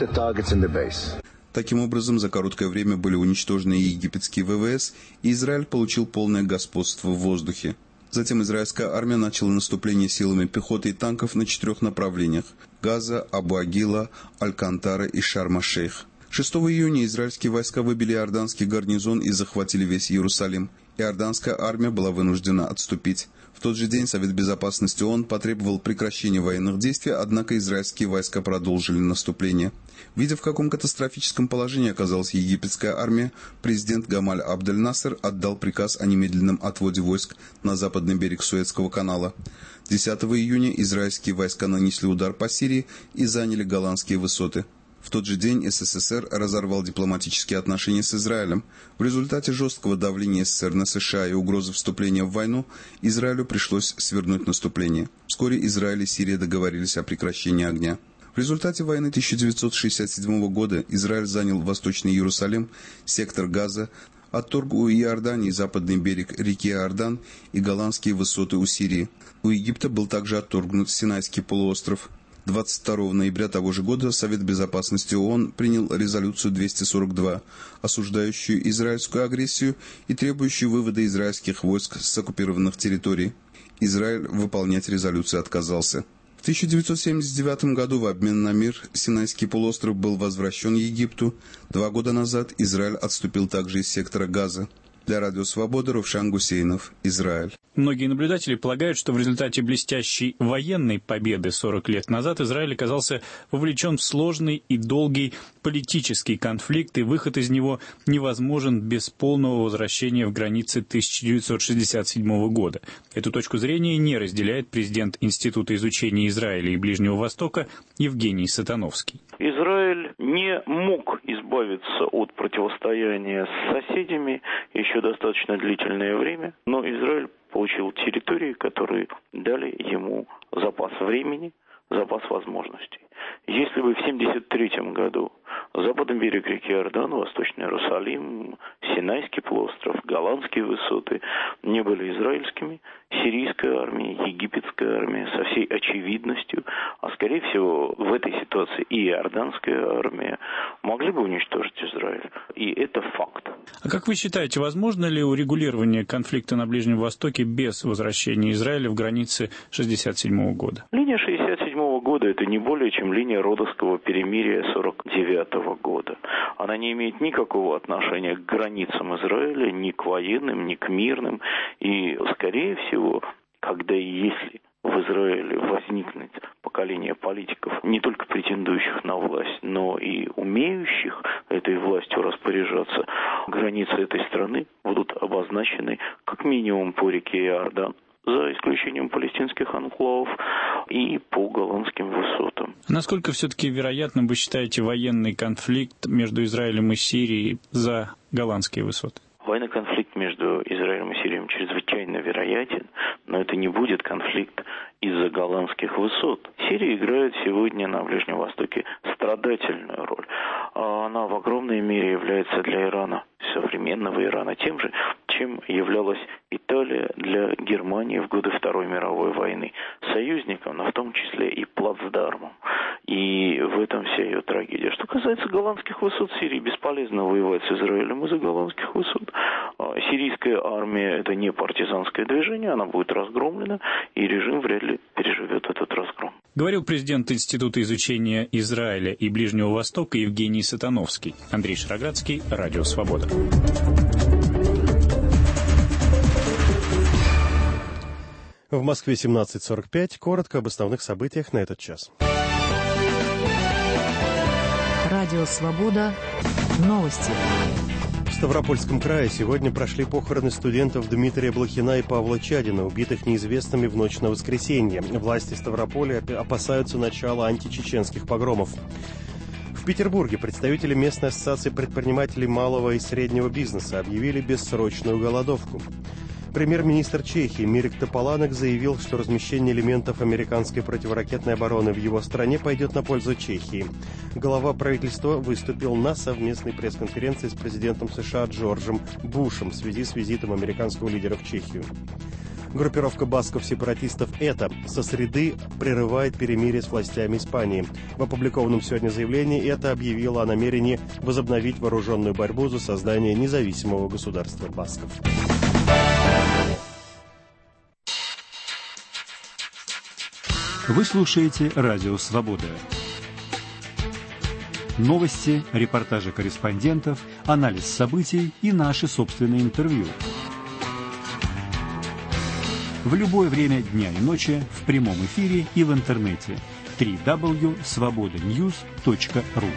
Speaker 23: Таким образом, за короткое время были уничтожены египетские ВВС, и Израиль получил полное господство в воздухе. Затем израильская армия начала наступление силами пехоты и танков на четырех направлениях – Газа, Абу-Агила, Алькантара и Шарм-аш-Шейх. шестого июня израильские войска выбили иорданский гарнизон и захватили весь Иерусалим. Иорданская армия была вынуждена отступить. В тот же день Совет Безопасности ООН потребовал прекращения военных действий, однако израильские войска продолжили наступление. Видя, в каком катастрофическом положении оказалась египетская армия, президент Гамаль Абдель-Насер отдал приказ о немедленном отводе войск на западный берег Суэцкого канала. десятого июня израильские войска нанесли удар по Сирии и заняли Голландские высоты. В тот же день СССР разорвал дипломатические отношения с Израилем. В результате жесткого давления СССР на США и угрозы вступления в войну Израилю пришлось свернуть наступление. Вскоре Израиль и Сирия договорились о прекращении огня. В результате войны тысяча девятьсот шестьдесят седьмого года Израиль занял Восточный Иерусалим, сектор Газа, отторг у Иордании западный берег реки Иордан и Голландские высоты у Сирии. У Египта был также отторгнут Синайский полуостров. двадцать второго ноября того же года Совет Безопасности ООН принял резолюцию двести сорок два, осуждающую израильскую агрессию и требующую вывода израильских войск с оккупированных территорий. Израиль выполнять резолюцию отказался. В тысяча девятьсот семьдесят девятом году в обмен на мир Синайский полуостров был возвращен Египту. Два года назад Израиль отступил также из сектора Газа. Для Радио Свобода Ровшан Гусейнов, Израиль.
Speaker 8: Многие наблюдатели полагают, что в результате блестящей военной победы сорок лет назад Израиль оказался вовлечен в сложный и долгий политический конфликт, и выход из него невозможен без полного возвращения в границы тысяча девятьсот шестьдесят седьмого года. Эту точку зрения не разделяет президент Института изучения Израиля и Ближнего Востока Евгений Сатановский.
Speaker 4: Израиль не мог избавиться от противостояния с соседями еще достаточно длительное время, но Израиль получил территории, которые дали ему запас времени, запас возможностей. Если бы в семьдесят третьем году западный берег реки Иордан, Восточный Иерусалим, Синайский полуостров, Голландские высоты не были израильскими, сирийская армия, египетская армия со всей очевидностью, а скорее всего в этой ситуации и иорданская армия могли бы уничтожить Израиль. И это факт.
Speaker 8: А как вы считаете, возможно ли урегулирование конфликта на Ближнем Востоке без возвращения Израиля в границы шестьдесят седьмого года?
Speaker 4: Линия шестьдесят седьмого года – это не более чем линия Родосского перемирия сорок девятого года. Она не имеет никакого отношения к границам Израиля, ни к военным, ни к мирным. И, скорее всего, когда и если в Израиле возникнет поколение политиков, не только претендующих на власть, но и умеющих этой властью распоряжаться, границы этой страны будут обозначены как минимум по реке Иордан, за исключением палестинских анклавов, и по Голландским высотам.
Speaker 8: Насколько все-таки вероятным вы считаете военный конфликт между Израилем и Сирией за Голландские высоты?
Speaker 4: Военный конфликт между Израилем и Сирией чрезвычайно вероятен, но это не будет конфликт из-за Голландских высот. Сирия играет сегодня на Ближнем Востоке страдательную роль. Она в огромной мере является для Ирана, современного Ирана, тем же, чем являлась Италия для Германии в годы Второй мировой войны. Союзником, но в том числе и плацдармом. И в этом вся ее трагедия. Что касается Голландских высот Сирии, бесполезно воевать с Израилем из-за Голландских высот. Сирийская армия – это не партизанское движение, она будет разгромлена, и режим вряд ли переживет этот разгром.
Speaker 8: Говорил президент Института изучения Израиля и Ближнего Востока Евгений Сатановский. Андрей Шароградский, Радио Свобода.
Speaker 1: В Москве семнадцать сорок пять. Коротко об основных событиях на этот час.
Speaker 6: Радио «Свобода». Новости.
Speaker 1: В Ставропольском крае сегодня прошли похороны студентов Дмитрия Блохина и Павла Чадина, убитых неизвестными в ночь на воскресенье. Власти Ставрополя опасаются начала античеченских погромов. В Петербурге представители местной ассоциации предпринимателей малого и среднего бизнеса объявили бессрочную голодовку. Премьер-министр Чехии Мирек Тополанек заявил, что размещение элементов американской противоракетной обороны в его стране пойдет на пользу Чехии. Глава правительства выступил на совместной пресс-конференции с президентом США Джорджем Бушем в связи с визитом американского лидера в Чехию. Группировка басков-сепаратистов «Это» со среды прерывает перемирие с властями Испании. В опубликованном сегодня заявлении «Это» объявила о намерении возобновить вооруженную борьбу за создание независимого государства басков.
Speaker 5: Вы слушаете «Радио Свобода». Новости, репортажи корреспондентов, анализ событий и наши собственные интервью. В любое время дня и ночи в прямом эфире и в интернете. дабл-ю дабл-ю дабл-ю точка свобода ньюс точка ру.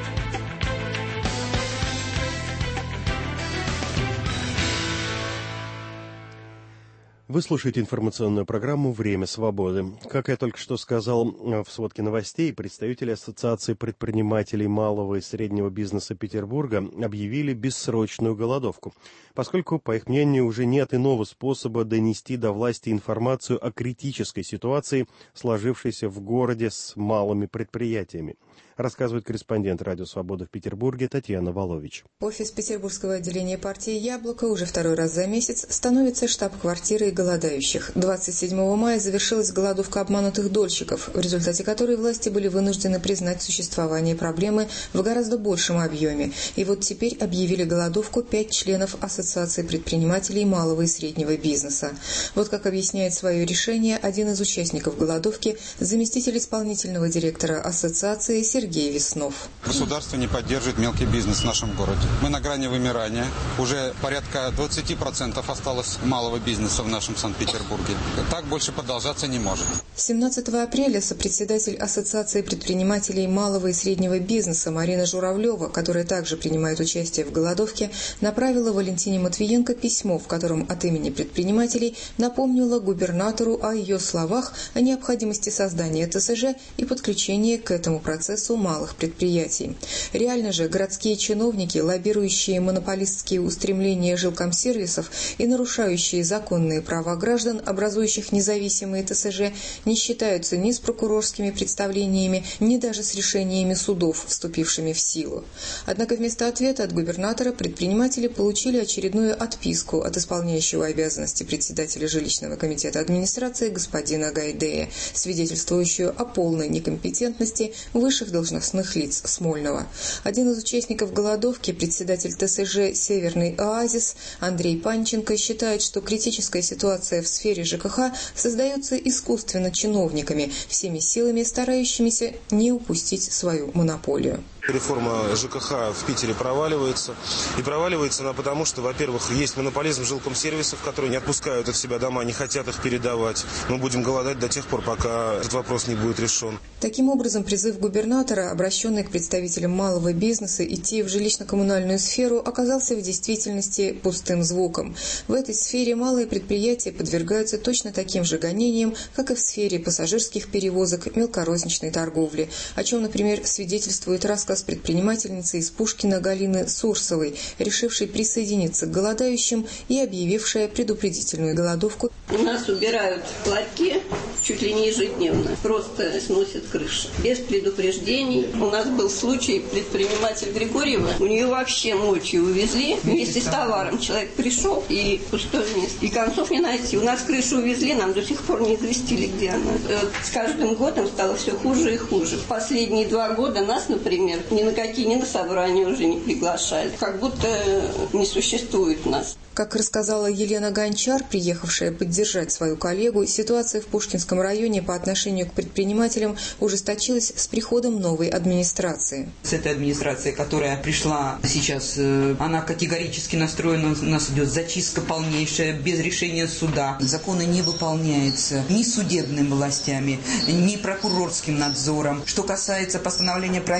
Speaker 1: Вы слушаете информационную программу «Время свободы». Как я только что сказал в сводке новостей, представители Ассоциации предпринимателей малого и среднего бизнеса Петербурга объявили бессрочную голодовку, поскольку, по их мнению, уже нет иного способа донести до власти информацию о критической ситуации, сложившейся в городе с малыми предприятиями. Рассказывает корреспондент «Радио Свобода» в Петербурге Татьяна Волович.
Speaker 9: Офис петербургского отделения партии «Яблоко» уже второй раз за месяц становится штаб-квартирой голодающих. двадцать седьмого мая завершилась голодовка обманутых дольщиков, в результате которой власти были вынуждены признать существование проблемы в гораздо большем объеме. И вот теперь объявили голодовку пять членов Ассоциации предпринимателей малого и среднего бизнеса. Вот как объясняет свое решение один из участников голодовки, заместитель исполнительного директора ассоциации Сергей Сергей Веснов.
Speaker 10: Государство не поддерживает мелкий бизнес в нашем городе. Мы на грани вымирания. Уже порядка двадцать процентов осталось малого бизнеса в нашем Санкт-Петербурге. Так больше продолжаться не может.
Speaker 9: семнадцатого апреля сопредседатель Ассоциации предпринимателей малого и среднего бизнеса Марина Журавлева, которая также принимает участие в голодовке, направила Валентине Матвиенко письмо, в котором от имени предпринимателей напомнила губернатору о ее словах о необходимости создания ТСЖ и подключения к этому процессу малых предприятий. Реально же городские чиновники, лоббирующие монополистские устремления жилкомсервисов и нарушающие законные права граждан, образующих независимые ТСЖ, не считаются ни с прокурорскими представлениями, ни даже с решениями судов, вступившими в силу. Однако вместо ответа от губернатора предприниматели получили очередную отписку от исполняющего обязанности председателя жилищного комитета администрации господина Гайдея, свидетельствующую о полной некомпетентности высших должностных лиц Смольного. Один из участников голодовки, председатель ТСЖ «Северный оазис» Андрей Панченко, считает, что критическая ситуация в сфере ЖКХ создается искусственно чиновниками, всеми силами старающимися не упустить свою монополию.
Speaker 24: Реформа ЖКХ в Питере проваливается. И проваливается она потому, что, во-первых, есть монополизм жилкомсервисов, которые не отпускают от себя дома, не хотят их передавать. Мы будем голодать до тех пор, пока этот вопрос не будет решен.
Speaker 9: Таким образом, призыв губернатора, обращенный к представителям малого бизнеса идти в жилищно-коммунальную сферу, оказался в действительности пустым звуком. В этой сфере малые предприятия подвергаются точно таким же гонениям, как и в сфере пассажирских перевозок, мелкорозничной торговли, о чем, например, свидетельствует рассказ предпринимательницы из Пушкина Галины Сурсовой, решившей присоединиться к голодающим и объявившая предупредительную голодовку.
Speaker 25: У нас убирают платки чуть ли не ежедневно, просто сносят крышу. Без предупреждений. У нас был случай, предприниматель Григорьева, у нее вообще ночью увезли вместе с товаром. Человек пришел и пустое место. И концов не найти. У нас крышу увезли, нам до сих пор не известили, где она. С каждым годом стало все хуже и хуже. В последние два года нас, например, ни на какие, ни на собрания уже не приглашали. Как будто не существует нас.
Speaker 9: Как рассказала Елена Гончар, приехавшая поддержать свою коллегу, ситуация в Пушкинском районе по отношению к предпринимателям ужесточилась с приходом новой администрации.
Speaker 26: С этой администрацией, которая пришла сейчас, она категорически настроена, у нас идет зачистка полнейшая, без решения суда. Законы не выполняются ни судебными властями, ни прокурорским надзором. Что касается постановления правительства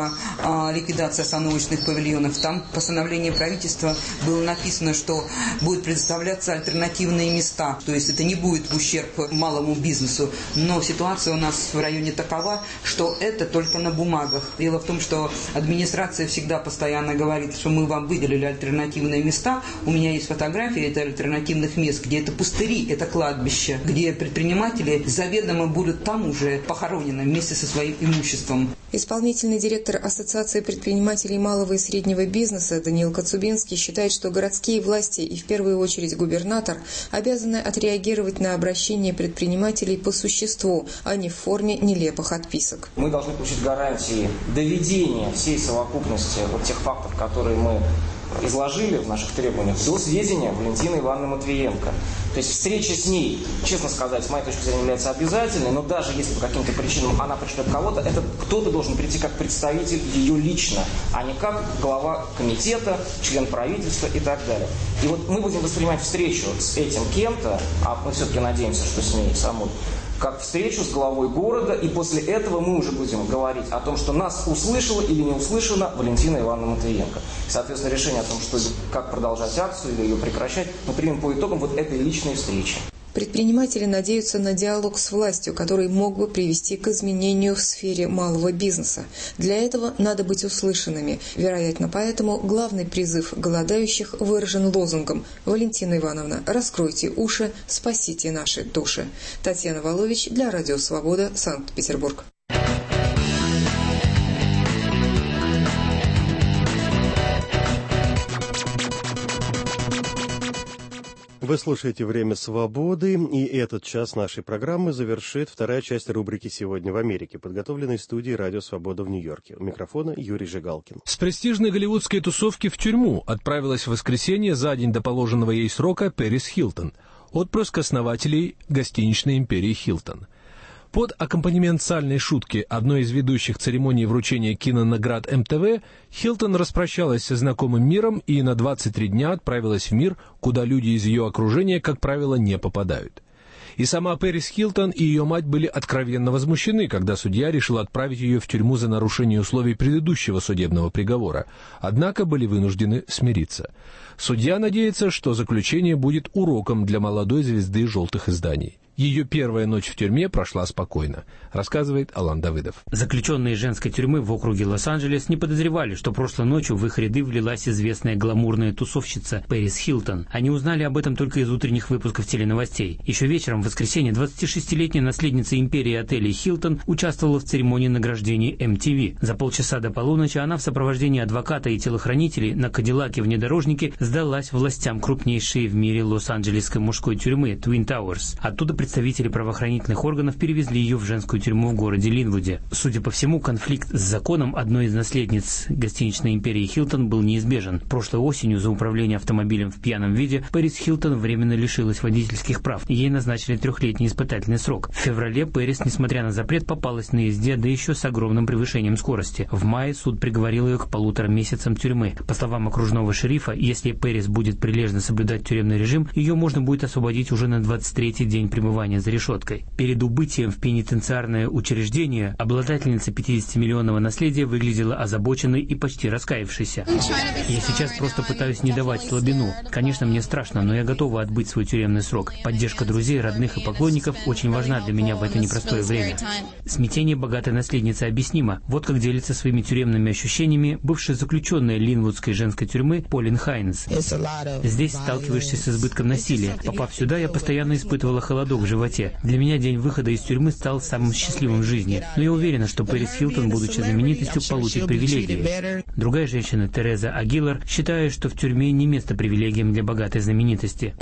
Speaker 26: либо а, ликвидация остановочных павильонов. Там в постановлении правительства было написано, что будут предоставляться альтернативные места. То есть это не будет в ущерб малому бизнесу. Но ситуация у нас в районе такова, что это только на бумагах. Дело в том, что администрация всегда постоянно говорит, что мы вам выделили альтернативные места. У меня есть фотографии это альтернативных мест, где это пустыри, это кладбище, где предприниматели заведомо будут там уже похоронены вместе со своим имуществом.
Speaker 9: Исполнительный директор Ассоциации предпринимателей малого и среднего бизнеса Даниил Коцубинский считает, что городские власти и в первую очередь губернатор обязаны отреагировать на обращение предпринимателей по существу, а не в форме нелепых отписок.
Speaker 7: Мы должны получить гарантии доведения всей совокупности вот тех фактов, которые мы изложили в наших требованиях, до сведения Валентины Ивановны Матвиенко. То есть встреча с ней, честно сказать, с моей точки зрения, является обязательной, но даже если по каким-то причинам она пришлет кого-то, это кто-то должен прийти как представитель ее лично, а не как глава комитета, член правительства и так далее. И вот мы будем воспринимать встречу с этим кем-то, а мы все-таки надеемся, что с ней самой, как встречу с главой города, и после этого мы уже будем говорить о том, что нас услышала или не услышана Валентина Ивановна Матвиенко. Соответственно, решение о том, что, как продолжать акцию или ее прекращать, мы примем по итогам вот этой личной встречи.
Speaker 9: Предприниматели надеются на диалог с властью, который мог бы привести к изменению в сфере малого бизнеса. Для этого надо быть услышанными. Вероятно, поэтому главный призыв голодающих выражен лозунгом: «Валентина Ивановна, раскройте уши, спасите наши души». Татьяна Волович для Радио Свобода, Санкт-Петербург.
Speaker 1: Вы слушаете «Время свободы», и этот час нашей программы завершит вторая часть рубрики «Сегодня в Америке», подготовленной студией «Радио Свобода» в Нью-Йорке. У микрофона Юрий Жигалкин.
Speaker 11: С престижной голливудской тусовки в тюрьму отправилась в воскресенье за день до положенного ей срока Пэрис Хилтон, отпрыск основателей гостиничной империи Хилтон. Под аккомпанемент сальной шутки одной из ведущих церемоний вручения кинонаград эм тэ вэ Хилтон распрощалась со знакомым миром и на двадцать три дня отправилась в мир, куда люди из ее окружения, как правило, не попадают. И сама Пэрис Хилтон и ее мать были откровенно возмущены, когда судья решил отправить ее в тюрьму за нарушение условий предыдущего судебного приговора, однако были вынуждены смириться. Судья надеется, что заключение будет уроком для молодой звезды желтых изданий. Ее первая ночь в тюрьме прошла спокойно, рассказывает Алан Давыдов.
Speaker 12: Заключенные женской тюрьмы в округе Лос-Анджелес не подозревали, что прошлой ночью в их ряды влилась известная гламурная тусовщица Пэрис Хилтон. Они узнали об этом только из утренних выпусков теленовостей. Еще вечером в воскресенье двадцатишестилетняя наследница империи отелей Хилтон участвовала в церемонии награждения эм ти ви. За полчаса до полуночи она в сопровождении адвоката и телохранителей на кадиллаке-внедорожнике сдалась властям крупнейшей в мире лос-анджелесской мужской тюрьмы Twin Towers. Оттуда представители правоохранительных органов перевезли ее в женскую тюрьму в городе Линвуде. Судя по всему, конфликт с законом одной из наследниц гостиничной империи Хилтон был неизбежен. Прошлой осенью за управление автомобилем в пьяном виде Пэрис Хилтон временно лишилась водительских прав. Ей назначили трехлетний испытательный срок. В феврале Пэрис, несмотря на запрет, попалась на езде, да еще с огромным превышением скорости. В мае суд приговорил ее к полутора месяцам тюрьмы. По словам окружного шерифа, если Пэрис будет прилежно соблюдать тюремный режим, ее можно будет освободить уже на двадцать третий день пребывания за решеткой. Перед убытием в пенитенциарное учреждение обладательница пятидесятимиллионного наследия выглядела озабоченной и почти раскаявшейся. «Я сейчас просто пытаюсь не давать слабину. Конечно, мне страшно, но я готова отбыть свой тюремный срок. Поддержка друзей, родных и поклонников очень важна для меня в это непростое время». Смятение богатой наследницы объяснимо. Вот как делится своими тюремными ощущениями бывшая заключенная Линвудской женской тюрьмы Полин Хайнс. «Здесь сталкиваешься с избытком насилия. Попав сюда, я постоянно испытывала холодок в животе. Для меня день выхода из тюрьмы стал самым счастливым в жизни. Но я уверена, что Пэрис Хилтон, будучи знаменитостью, получит привилегии». Другая женщина, Тереза Агилар, считает, что в тюрьме не место привилегиям для богатой знаменитости.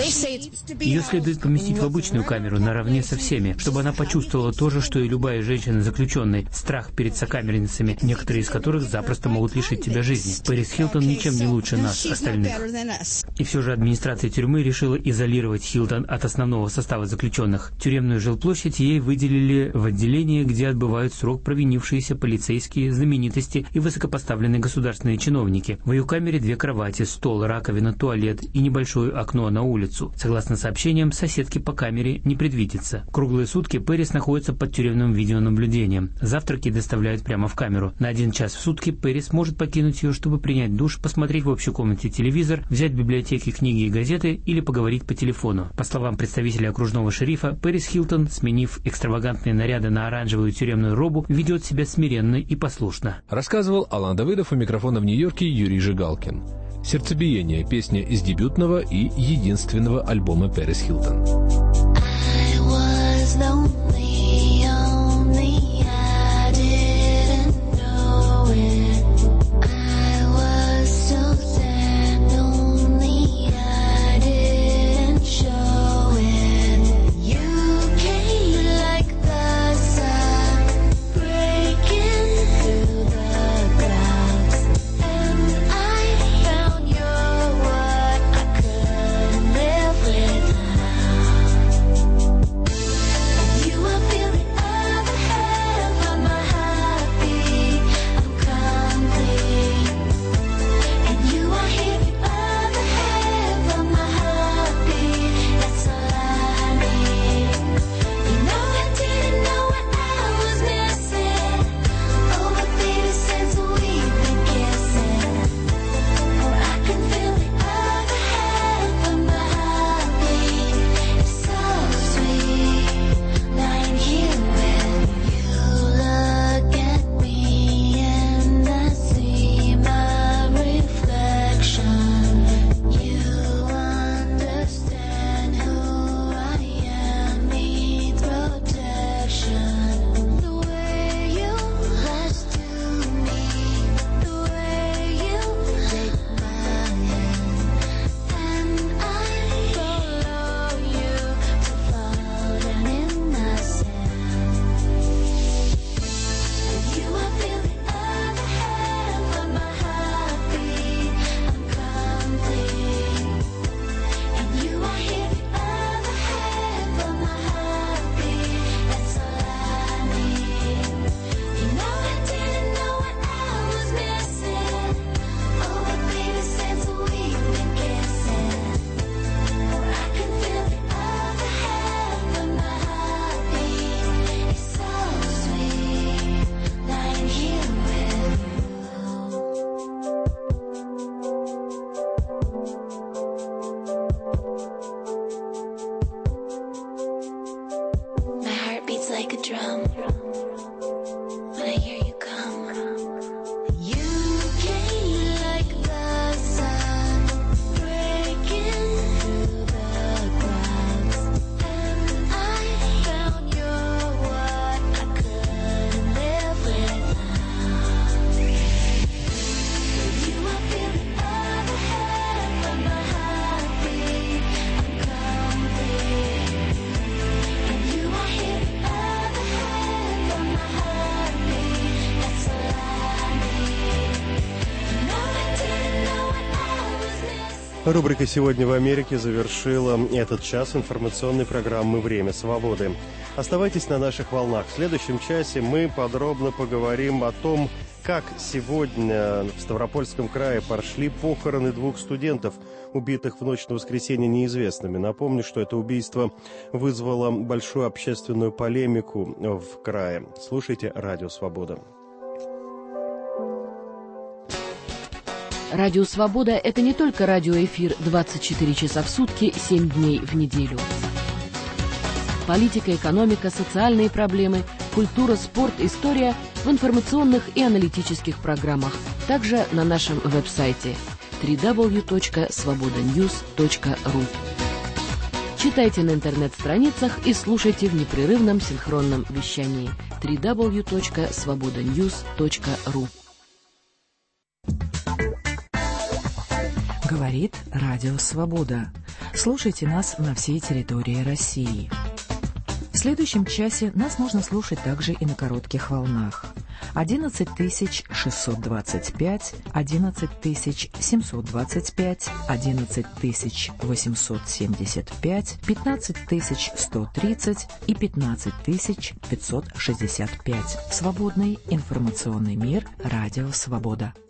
Speaker 12: Ее следует поместить в обычную камеру наравне со всеми, чтобы она почувствовала то же, что и любая женщина-заключенной. Страх перед сокамерницами, некоторые из которых запросто могут лишить тебя жизни. Пэрис Хилтон ничем не лучше нас, остальных. И все же администрация тюрьмы решила изолировать Хилтон от основного состава заключенных. заключенных. Тюремную жилплощадь ей выделили в отделении, где отбывают срок провинившиеся полицейские, знаменитости и высокопоставленные государственные чиновники. В ее камере две кровати, стол, раковина, туалет и небольшое окно на улицу. Согласно сообщениям, соседки по камере не предвидится. Круглые сутки Пэрис находится под тюремным видеонаблюдением. Завтраки доставляют прямо в камеру. На один час в сутки Пэрис может покинуть ее, чтобы принять душ, посмотреть в общей комнате телевизор, взять в библиотеке книги и газеты или поговорить по телефону. По словам представителя окружного шерифа, Пэрис Хилтон, сменив экстравагантные наряды на оранжевую тюремную робу, ведет себя смиренно и послушно.
Speaker 11: Рассказывал Алан Давыдов, у микрофона в Нью-Йорке Юрий Жигалкин. «Сердцебиение» — песня из дебютного и единственного альбома Пэрис Хилтон.
Speaker 1: Рубрика «Сегодня в Америке» завершила этот час информационной программы «Время свободы». Оставайтесь на наших волнах. В следующем часе мы подробно поговорим о том, как сегодня в Ставропольском крае прошли похороны двух студентов, убитых в ночь на воскресенье неизвестными. Напомню, что это убийство вызвало большую общественную полемику в крае. Слушайте «Радио Свобода».
Speaker 13: Радио «Свобода» — это не только радиоэфир двадцать четыре часа в сутки, семь дней в неделю. Политика, экономика, социальные проблемы, культура, спорт, история в информационных и аналитических программах. Также на нашем веб-сайте дабл ю дабл ю дабл ю точка свобода ньюс точка ру. Читайте на интернет-страницах и слушайте в непрерывном синхронном вещании дабл ю дабл ю дабл ю точка свобода ньюс точка ру.
Speaker 6: Говорит Радио Свобода. Слушайте нас на всей территории России. В следующем часе нас можно слушать также и на коротких волнах. одиннадцать тысяч шестьсот двадцать пять, одиннадцать тысяч семьсот двадцать пять, одиннадцать тысяч восемьсот семьдесят пять, пятнадцать тысяч сто тридцать и пятнадцать тысяч пятьсот шестьдесят пять. Свободный информационный мир. Радио «Свобода».